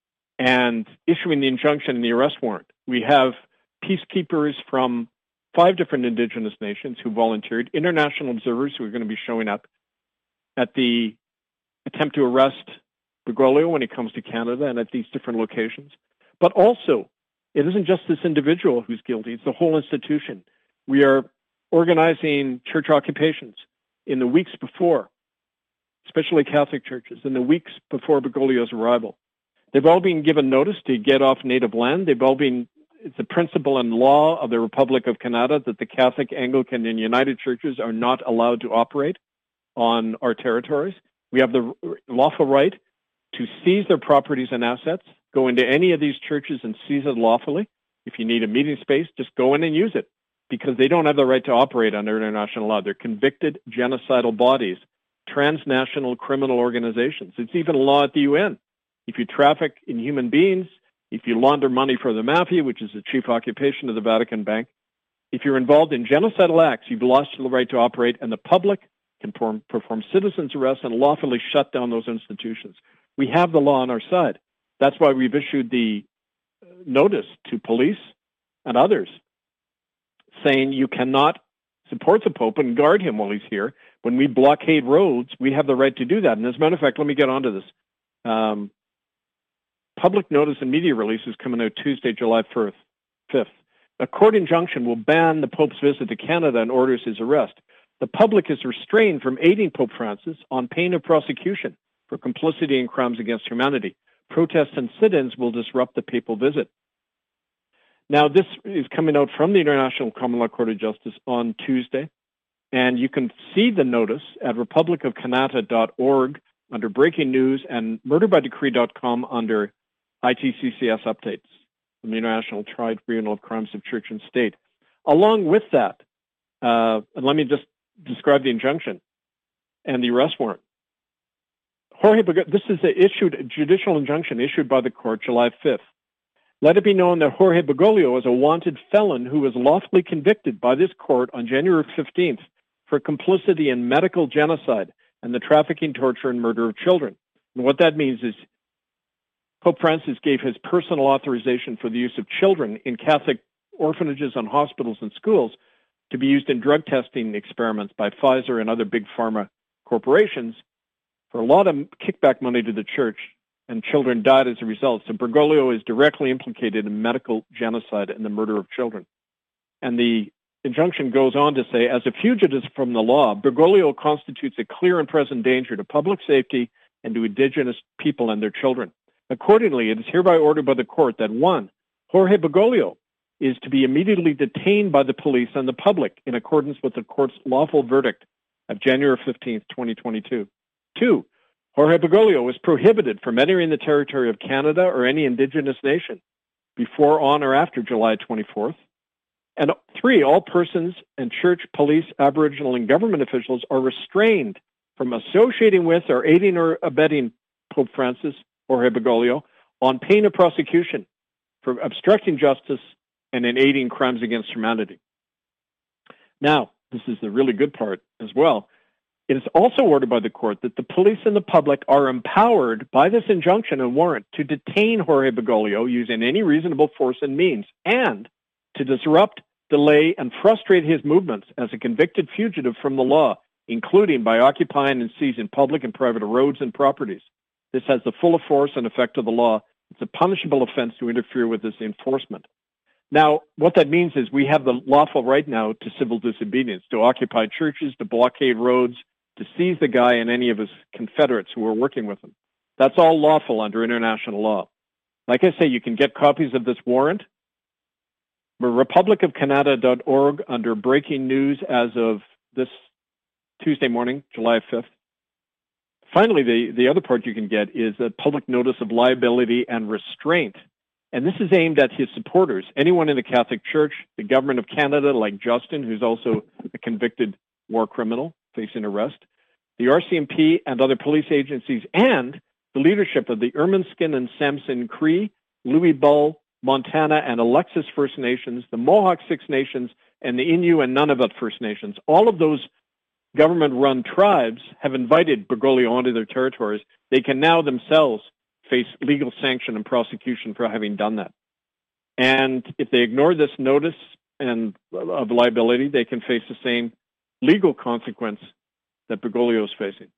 and issuing the injunction and the arrest warrant. We have peacekeepers from five different indigenous nations who volunteered, international observers who are going to be showing up at the attempt to arrest Bergoglio when he comes to Canada and at these different locations. But also, it isn't just this individual who's guilty, it's the whole institution. We are organizing church occupations in the weeks before, especially Catholic churches, in the weeks before Bergoglio's arrival. They've all been given notice to get off native land. They've all been, it's a principle and law of the Republic of Canada that the Catholic, Anglican, and United churches are not allowed to operate on our territories. We have the lawful right to seize their properties and assets, go into any of these churches and seize it lawfully. If you need a meeting space, just go in and use it, because they don't have the right to operate under international law. They're convicted genocidal bodies, transnational criminal organizations. It's even a law at the U N. If you traffic in human beings, if you launder money for the mafia, which is the chief occupation of the Vatican Bank, if you're involved in genocidal acts, you've lost the right to operate, and the public can perform, perform citizens' arrests and lawfully shut down those institutions. We have the law on our side. That's why we've issued the notice to police and others saying you cannot support the Pope and guard him while he's here. When we blockade roads, we have the right to do that. And as a matter of fact, let me get onto this. Um, public notice and media release is coming out Tuesday, July fifth. A court injunction will ban the Pope's visit to Canada and orders his arrest. The public is restrained from aiding Pope Francis on pain of prosecution for complicity in crimes against humanity. Protests and sit-ins will disrupt the papal visit. Now, this is coming out from the International Common Law Court of Justice on Tuesday, and you can see the notice at republic of canada dot org under breaking news and murder by decree dot com under I T C C S updates from the International Tribunal of Crimes of Church and State. Along with that, uh, and let me just describe the injunction and the arrest warrant. Jorge, this is a issued a judicial injunction issued by the court July fifth. Let it be known that Jorge Bergoglio is a wanted felon who was lawfully convicted by this court on January fifteenth for complicity in medical genocide and the trafficking, torture, and murder of children. And what that means is Pope Francis gave his personal authorization for the use of children in Catholic orphanages and hospitals and schools to be used in drug testing experiments by Pfizer and other big pharma corporations for a lot of kickback money to the church, and children died as a result. So Bergoglio is directly implicated in medical genocide and the murder of children. And the injunction goes on to say, as a fugitive from the law, Bergoglio constitutes a clear and present danger to public safety and to indigenous people and their children. Accordingly, it is hereby ordered by the court that, one, Jorge Bergoglio is to be immediately detained by the police and the public in accordance with the court's lawful verdict of January fifteenth, twenty twenty-two. Two, Jorge Bergoglio is prohibited from entering the territory of Canada or any indigenous nation before, on, or after July twenty-fourth. And three, all persons and church, police, Aboriginal, and government officials are restrained from associating with or aiding or abetting Pope Francis, Jorge Bergoglio, on pain of prosecution for obstructing justice and in aiding crimes against humanity. Now, this is the really good part as well. It is also ordered by the court that the police and the public are empowered by this injunction and warrant to detain Jorge Bergoglio using any reasonable force and means, and to disrupt, delay, and frustrate his movements as a convicted fugitive from the law, including by occupying and seizing public and private roads and properties. This has the full force and effect of the law. It's a punishable offense to interfere with this enforcement. Now, what that means is we have the lawful right now to civil disobedience, to occupy churches, to blockade roads, to seize the guy and any of his Confederates who are working with him. That's all lawful under international law. Like I say, you can get copies of this warrant. republic of canada dot org under breaking news as of this Tuesday morning, July fifth. Finally, the, the other part you can get is a public notice of liability and restraint. And this is aimed at his supporters, anyone in the Catholic Church, the government of Canada, like Justin, who's also a convicted war criminal facing arrest, the R C M P and other police agencies, and the leadership of the Ermineskin and Samson Cree, Louis Bull, Montana, and Alexis First Nations, the Mohawk Six Nations, and the Innu and Nunavut First Nations. All of those government-run tribes have invited Bergoglio onto their territories. They can now themselves face legal sanction and prosecution for having done that. And if they ignore this notice and of liability, they can face the same legal consequence that Bergoglio is facing.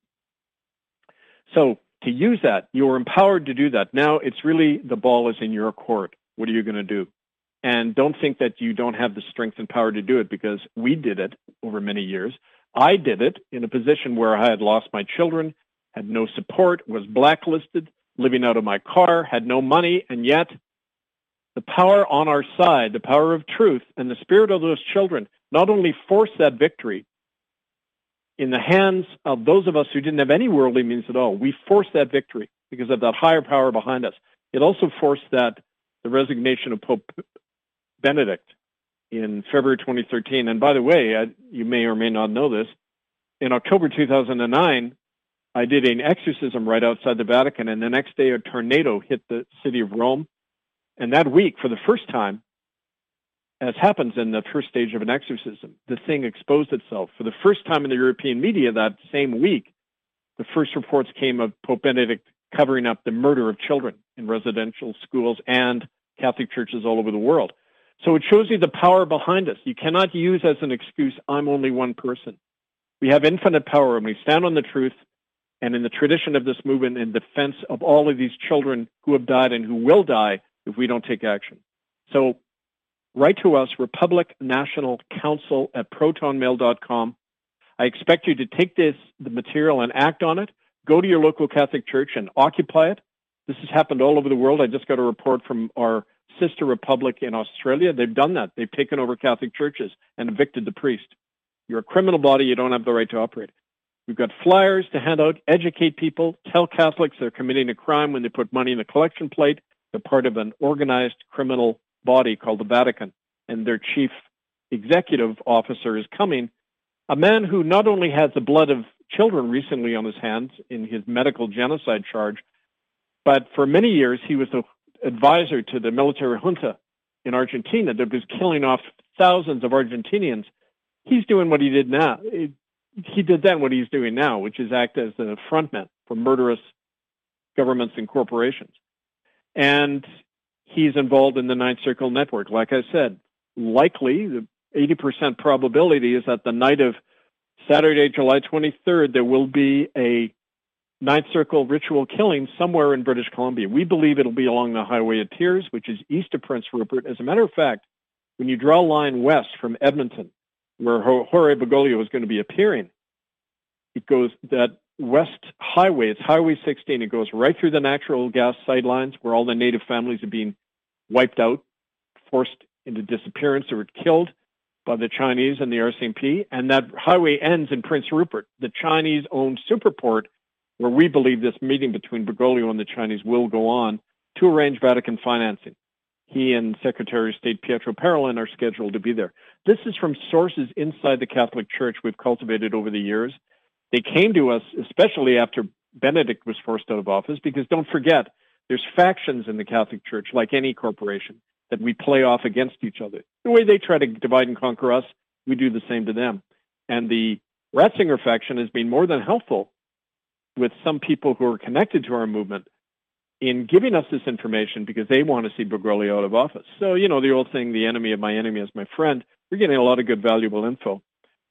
So to use that, you're empowered to do that. Now it's really, the ball is in your court. What are you going to do? And don't think that you don't have the strength and power to do it, because we did it over many years. I did it in a position where I had lost my children, had no support, was blacklisted, living out of my car, had no money, and yet the power on our side, the power of truth, and the spirit of those children not only forced that victory in the hands of those of us who didn't have any worldly means at all. We forced that victory because of that higher power behind us. It also forced that the resignation of Pope Benedict in February twenty thirteen. And by the way, I, you may or may not know this, in October two thousand nine, I did an exorcism right outside the Vatican, and the next day a tornado hit the city of Rome. And that week, for the first time, as happens in the first stage of an exorcism, the thing exposed itself. For the first time in the European media that same week, the first reports came of Pope Benedict covering up the murder of children in residential schools and Catholic churches all over the world. So it shows you the power behind us. You cannot use as an excuse, I'm only one person. We have infinite power, and we stand on the truth and in the tradition of this movement in defense of all of these children who have died and who will die if we don't take action. So write to us, Republic National Council at proton mail dot com. I expect you to take this, the material, and act on it. Go to your local Catholic church and occupy it. This has happened all over the world. I just got a report from our sister republic in Australia. They've done that. They've taken over Catholic churches and evicted the priest. You're a criminal body. You don't have the right to operate. We've got flyers to hand out, educate people, tell Catholics they're committing a crime when they put money in the collection plate. They're part of an organized criminal body called the Vatican, and their chief executive officer is coming, a man who not only has the blood of children recently on his hands in his medical genocide charge, but for many years he was the advisor to the military junta in Argentina that was killing off thousands of Argentinians. He's doing what he did now. He did then what he's doing now, which is act as a frontman for murderous governments and corporations. And he's involved in the Ninth Circle Network. Like I said, likely, the eighty percent probability is that the night of Saturday, July twenty-third, there will be a Ninth Circle ritual killing somewhere in British Columbia. We believe it'll be along the Highway of Tears, which is east of Prince Rupert. As a matter of fact, when you draw a line west from Edmonton, where Jorge Bergoglio is going to be appearing, it goes that west highway, it's Highway sixteen, it goes right through the natural gas sidelines where all the native families are being wiped out, forced into disappearance or killed by the Chinese and the R C M P, and that highway ends in Prince Rupert, the Chinese-owned superport, where we believe this meeting between Bergoglio and the Chinese will go on to arrange Vatican financing. He and Secretary of State Pietro Parolin are scheduled to be there. This is from sources inside the Catholic Church we've cultivated over the years. They came to us, especially after Benedict was forced out of office, because don't forget, there's factions in the Catholic Church, like any corporation, that we play off against each other. The way they try to divide and conquer us, we do the same to them. And the Ratzinger faction has been more than helpful with some people who are connected to our movement in giving us this information because they want to see Bergoglio out of office. So, you know, the old saying, the enemy of my enemy is my friend. We're getting a lot of good, valuable info,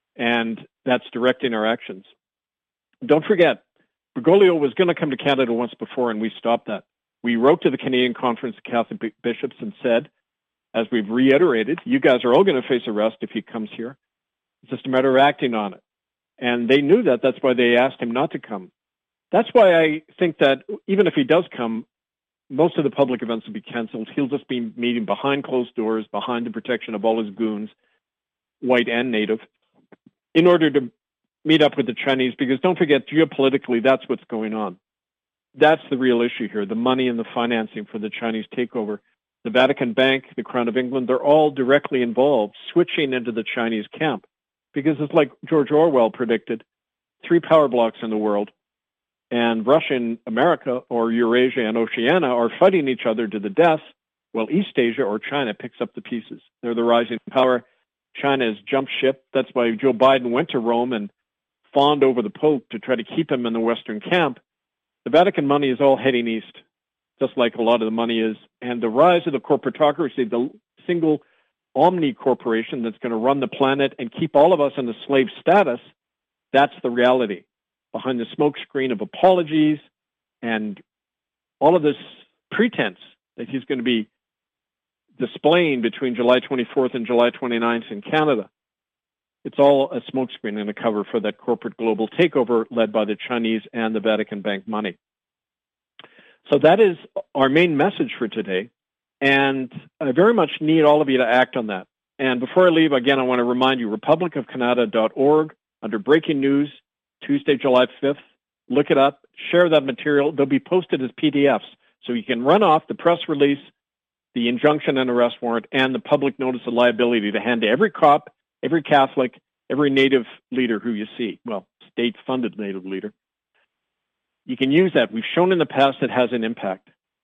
and that's directing our actions. Don't forget, Bergoglio was going to come to Canada once before, and we stopped that. We wrote to the Canadian Conference of Catholic Bishops and said, as we've reiterated, you guys are all going to face arrest if he comes here. It's just a matter of acting on it. And they knew that. That's why they asked him not to come. That's why I think that even if he does come, most of the public events will be canceled. He'll just be meeting behind closed doors, behind the protection of all his goons, white and native, in order to meet up with the Chinese, because don't forget, geopolitically, that's what's going on. That's the real issue here, the money and the financing for the Chinese takeover. The Vatican Bank, the Crown of England, they're all directly involved, switching into the Chinese camp, because it's like George Orwell predicted, three power blocks in the world, and Russia and America, or Eurasia and Oceania, are fighting each other to the death, while East Asia or China picks up the pieces. They're the rising power. China has jumped ship. That's why Joe Biden went to Rome and fawned over the Pope to try to keep him in the Western camp. The Vatican money is all heading east, just like a lot of the money is. And the rise of the corporatocracy, the single omni corporation that's going to run the planet and keep all of us in the slave status, that's the reality. Behind the smokescreen of apologies and all of this pretense that he's going to be displaying between July twenty-fourth and July twenty-ninth in Canada. It's all a smokescreen and a cover for that corporate global takeover led by the Chinese and the Vatican Bank money. So that is our main message for today, and I very much need all of you to act on that. And before I leave, again, I want to remind you, republic of canada dot org, under breaking news, Tuesday, July fifth. Look it up, share that material. They'll be posted as P D Fs, so you can run off the press release, the injunction and arrest warrant, and the public notice of liability to hand to every cop, every Catholic, every Native leader who you see, well, state-funded Native leader. You can use that. We've shown in the past it has an impact.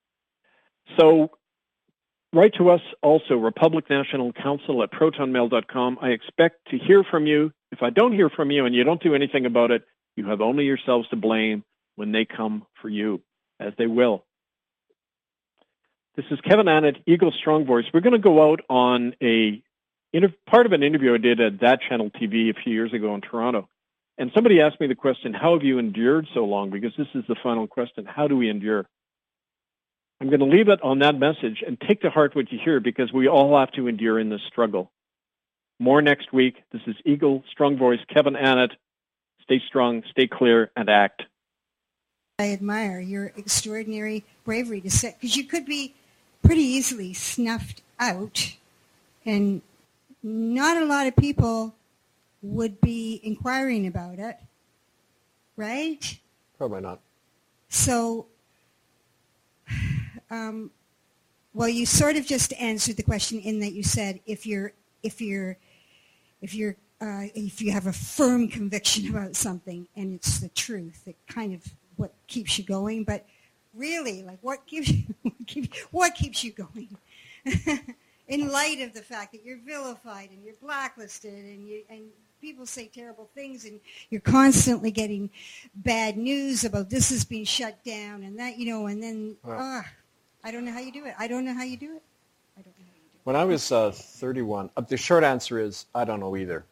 So write to us also, Republic National Council at proton mail dot com. I expect to hear from you. If I don't hear from you and you don't do anything about it, you have only yourselves to blame when they come for you, as they will. This is Kevin Annett, Eagle Strong Voice. We're going to go out on a inter- part of an interview I did at That Channel T V a few years ago in Toronto. And somebody asked me the question, how have you endured so long? Because this is the final question. How do we endure? I'm going to leave it on that message and take to heart what you hear, because we all have to endure in this struggle. More next week. This is Eagle Strong Voice, Kevin Annett. Stay strong, stay clear, and act. I admire your extraordinary bravery to say, because you could be pretty easily snuffed out, and not a lot of people would be inquiring about it, right? Probably not. So, um, well, you sort of just answered the question in that you said if you're if you're if you're uh, if you have a firm conviction about something and it's the truth, it kind of what keeps you going. But really, like what keeps you what keeps, what keeps you going? In light of the fact that you're vilified and you're blacklisted and you and people say terrible things and you're constantly getting bad news about this is being shut down and that, you know, and then Wow. ah, I don't know how you do it. I don't know how you do it. I don't know. When I was uh, thirty-one, uh, the short answer is I don't know either.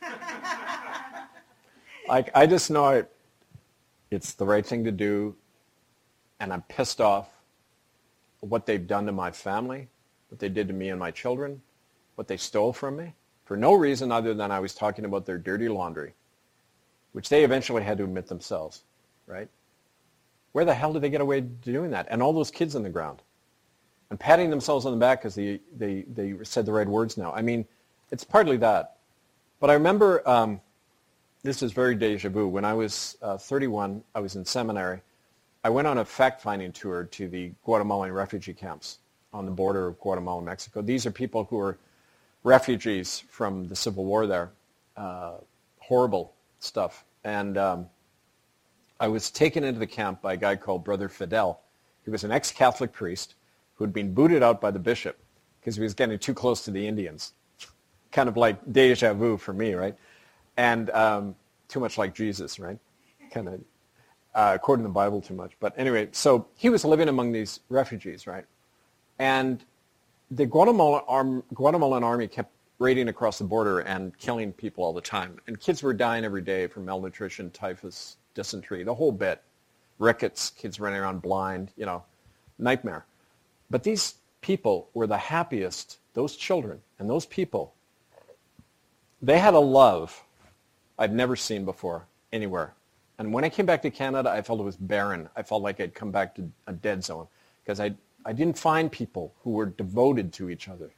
Like I just know it, it's the right thing to do, and I'm pissed off at what they've done to my family, what they did to me and my children, what they stole from me, for no reason other than I was talking about their dirty laundry, which they eventually had to admit themselves, right? Where the hell did they get away doing that? And all those kids on the ground. And patting themselves on the back because they, they, they said the right words now. I mean, it's partly that. But I remember, um, this is very deja vu. When I was uh, thirty-one, I was in seminary. I went on a fact-finding tour to the Guatemalan refugee camps on the border of Guatemala and Mexico. These are people who are refugees from the Civil War there. Uh, horrible stuff. And um, I was taken into the camp by a guy called Brother Fidel. He was an ex-Catholic priest who had been booted out by the bishop because he was getting too close to the Indians. Kind of like deja vu for me, right? And um, too much like Jesus, right? Kind of uh, quoting the Bible too much. But anyway, so he was living among these refugees, right? And the Guatemalan, arm, Guatemalan army kept raiding across the border and killing people all the time. And kids were dying every day from malnutrition, typhus, dysentery, the whole bit. Rickets, kids running around blind, you know, nightmare. But these people were the happiest, those children and those people. They had a love I've never seen before anywhere. And when I came back to Canada, I felt it was barren. I felt like I'd come back to a dead zone because I, I didn't find people who were devoted to each other.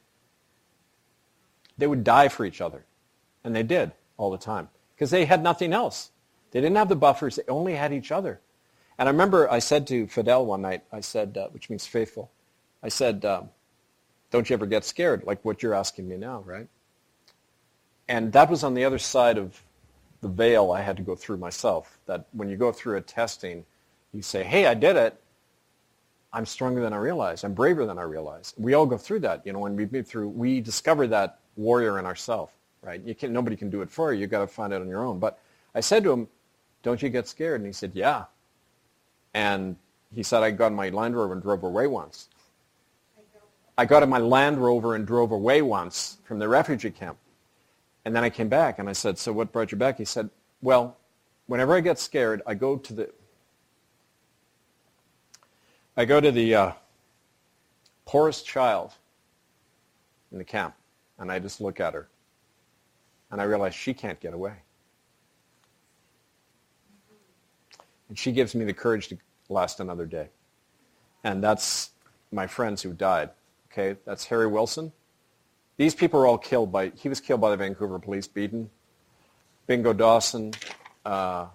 They would die for each other. And they did all the time because they had nothing else. They didn't have the buffers. They only had each other. And I remember I said to Fidel one night, I said, uh, which means faithful, I said, um, don't you ever get scared, like what you're asking me now, right? And that was on the other side of the veil I had to go through myself, that when you go through a testing, you say, hey, I did it. I'm stronger than I realized. I'm braver than I realized. We all go through that. You know, when we move through, we discover that warrior in ourselves, right? You can, nobody can do it for you. You've got to find it on your own. But I said to him, don't you get scared? And he said, yeah. And he said, I got in my Land Rover and drove away once. I got in my Land Rover and drove away once from the refugee camp. And then I came back and I said, so what brought you back? He said, well, whenever I get scared, I go to the, I go to the uh, poorest child in the camp and I just look at her and I realize she can't get away. And she gives me the courage to last another day. And that's my friends who died. Okay, that's Harry Wilson. These people are all killed by, he was killed by the Vancouver police, beaten. Bingo Dawson. Uh,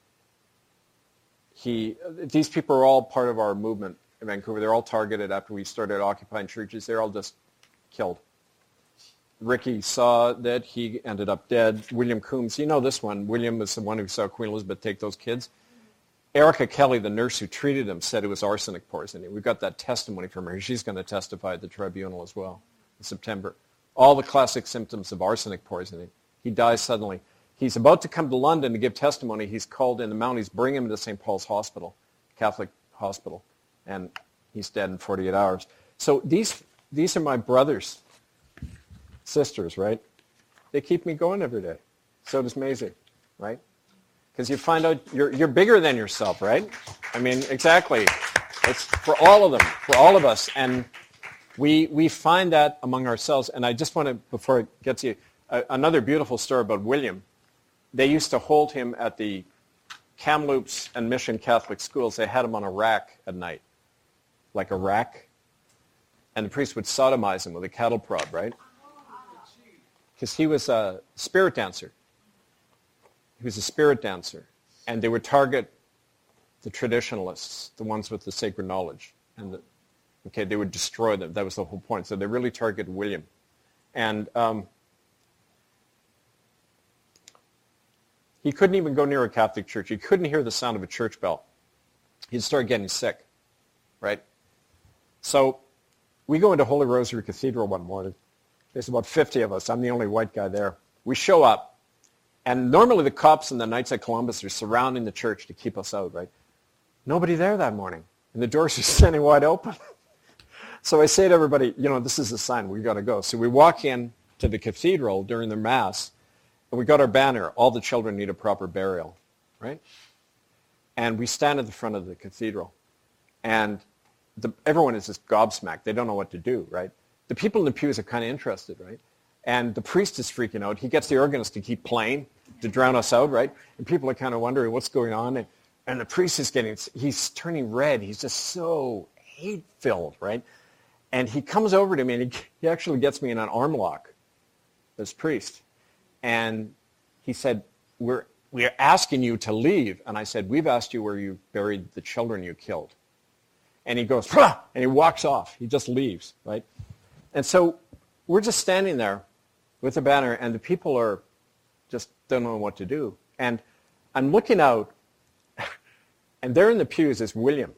he, these people are all part of our movement in Vancouver. They're all targeted after we started occupying churches. They're all just killed. Ricky saw that. He ended up dead. William Coombs, you know this one. William was the one who saw Queen Elizabeth take those kids. Erica Kelly, the nurse who treated him, said it was arsenic poisoning. We've got that testimony from her. She's going to testify at the tribunal as well in September. All the classic symptoms of arsenic poisoning. He dies suddenly. He's about to come to London to give testimony. He's called in the Mounties, bring him to Saint Paul's Hospital, Catholic hospital, and he's dead in forty-eight hours. So these these are my brothers, sisters, right? They keep me going every day. So does Maisie, right? Because you find out you're you're bigger than yourself, right? I mean, exactly. It's for all of them, for all of us, and we we find that among ourselves. And I just want to, before I get to you, uh, another beautiful story about William. They used to hold him at the Kamloops and Mission Catholic schools. They had him on a rack at night, like a rack, and the priest would sodomize him with a cattle prod, right? Because he was a spirit dancer. He was a spirit dancer, and they would target the traditionalists, the ones with the sacred knowledge, and the, okay, they would destroy them. That was the whole point. So they really targeted William, and um, he couldn't even go near a Catholic church. He couldn't hear the sound of a church bell. He'd start getting sick, right? So we go into Holy Rosary Cathedral one morning. There's about fifty of us. I'm the only white guy there. We show up, and normally the cops and the Knights of Columbus are surrounding the church to keep us out, right? Nobody there that morning, and the doors are standing wide open. So I say to everybody, you know, this is a sign. We've got to go. So we walk in to the cathedral during the Mass, and we got our banner, all the children need a proper burial, right? And we stand at the front of the cathedral, and the, everyone is just gobsmacked. They don't know what to do, right? The people in the pews are kind of interested, right? And the priest is freaking out. He gets the organist to keep playing to drown us out, right? And people are kind of wondering what's going on. And, and the priest is getting, he's turning red. He's just so hate-filled, right? And he comes over to me, and he, he actually gets me in an arm lock, this priest. And he said, we're, we're asking you to leave. And I said, we've asked you where you buried the children you killed. And he goes, Pah! And he walks off. He just leaves, right? And so we're just standing there with the banner, and the people are just don't know what to do. And I'm looking out, and there in the pews is William.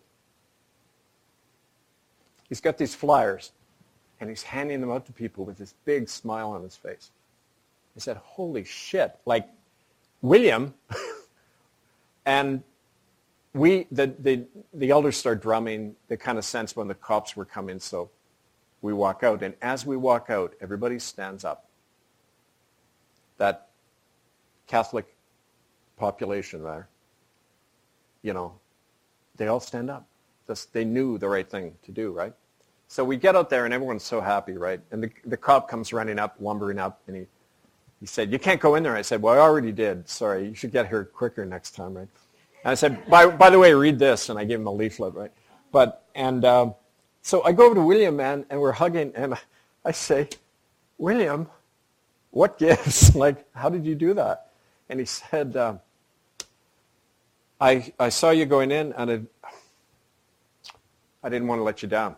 He's got these flyers, and he's handing them out to people with this big smile on his face. I said, holy shit, like William. And we, the, the, the elders start drumming. They kind of sense when the cops were coming, so we walk out. And as we walk out, everybody stands up. That Catholic population there, you know, they all stand up. Just, they knew the right thing to do, right? So we get out there, and everyone's so happy, right? And the, the cop comes running up, lumbering up, and he, he said, you can't go in there. I said, well, I already did. Sorry, you should get here quicker next time, right? And I said, by, by the way, read this. And I gave him a leaflet, right? But, and um, so I go over to William, man, and we're hugging, and I say, William, what gives? Like, how did you do that? And he said, um, I, I saw you going in, and it, I didn't want to let you down.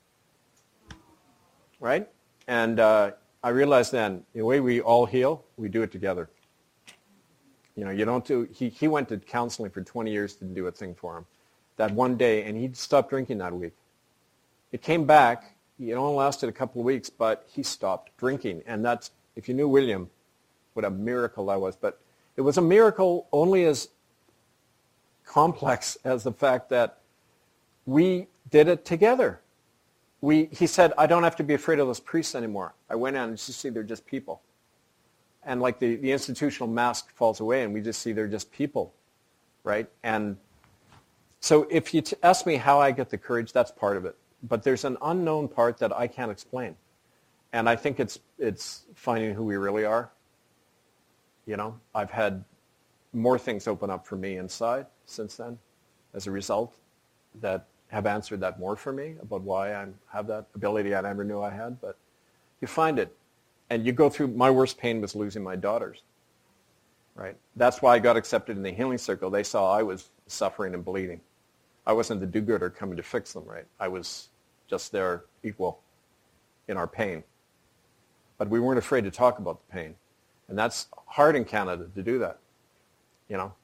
Right? And uh, I realized then, the way we all heal, we do it together. You know, you don't do, he, he went to counseling for twenty years, didn't do a thing for him. That one day, and he stopped drinking that week. It came back, it only lasted a couple of weeks, but he stopped drinking. And that's, if you knew William, what a miracle that was. But it was a miracle only as complex as the fact that we did it together. We, he said, I don't have to be afraid of those priests anymore. I went in and just see they're just people. And like the, the institutional mask falls away, and we just see they're just people, right? And so if you t- ask me how I get the courage, that's part of it. But there's an unknown part that I can't explain. And I think it's it's finding who we really are. You know, I've had more things open up for me inside since then as a result that have answered that more for me about why I have that ability I never knew I had. But you find it. And you go through, my worst pain was losing my daughters, right? That's why I got accepted in the healing circle. They saw I was suffering and bleeding. I wasn't the do-gooder coming to fix them, right? I was just their equal in our pain. But we weren't afraid to talk about the pain. And that's hard in Canada to do that, you know?